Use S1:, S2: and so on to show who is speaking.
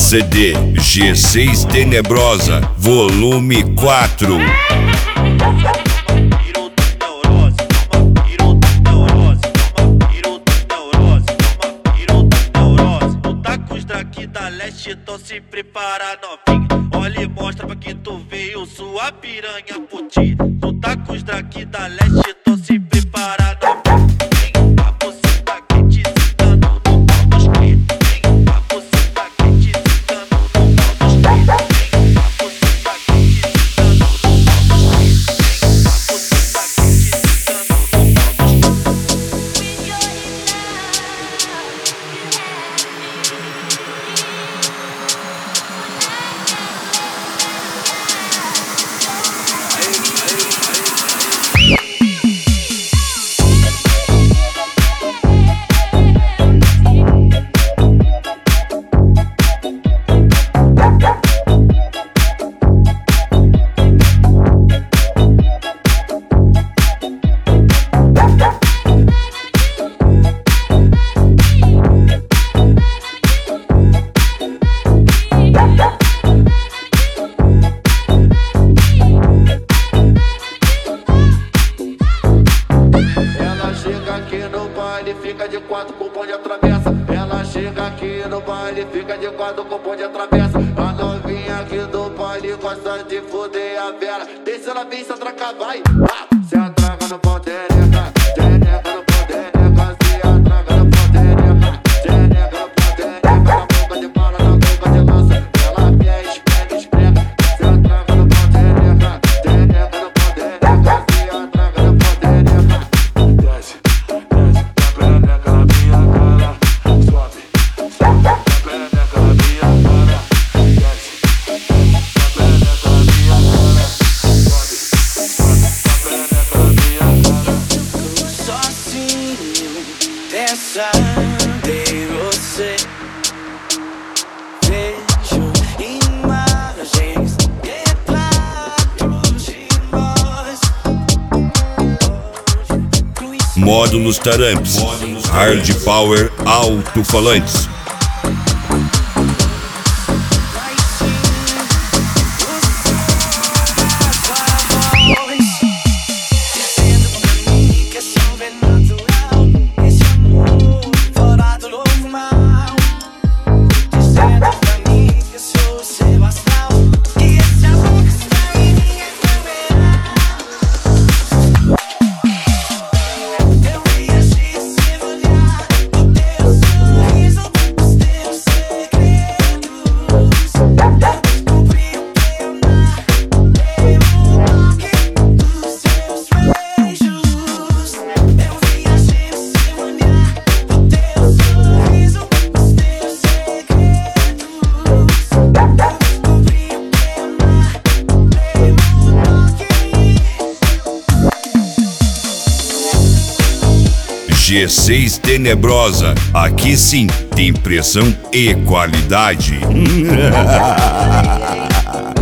S1: CD G6 Tenebrosa, volume 4.
S2: Então se prepara, novinha. Olha e mostra pra que tu veio sua piranha por ti. Tu tá com os drake da leste, então se prepara, novinha. A buceta quente ficando no pau dos cria. A buceta quente ficando no pau dos cria. A buceta quente ficando no pau dos cria. A buceta quente ficando no pau dos fica de quatro com o bonde atravessa. Ela chega aqui no baile, fica de quatro com o bonde atravessa. A novinha aqui do baile gosta de foder a vela. Deixa ela vir, se atraca, vai. Se atraca no pau, tereca. Tereca no pau, tereca. Se atraca no pau, tereca. Tereca no pau, tereca. Na boca de bala, na boca de lança. Ela quer esprega, esprega. Se atraca no pau, tereca. Tereca no pau, tereca. Se atraca no pau, tereca. Desce, desce. Perereca na minha cara, sobe. Perereca na minha cara, desce. Perereca na minha cara, sobe. Perereca na minha cara.
S3: Eu tô sozinho, pensa em você. Vejo imagens, retratos de nós.
S1: Módulos Taramps, Hard Power Alto-Falantes. G6 Tenebrosa, aqui sim tem pressão e qualidade.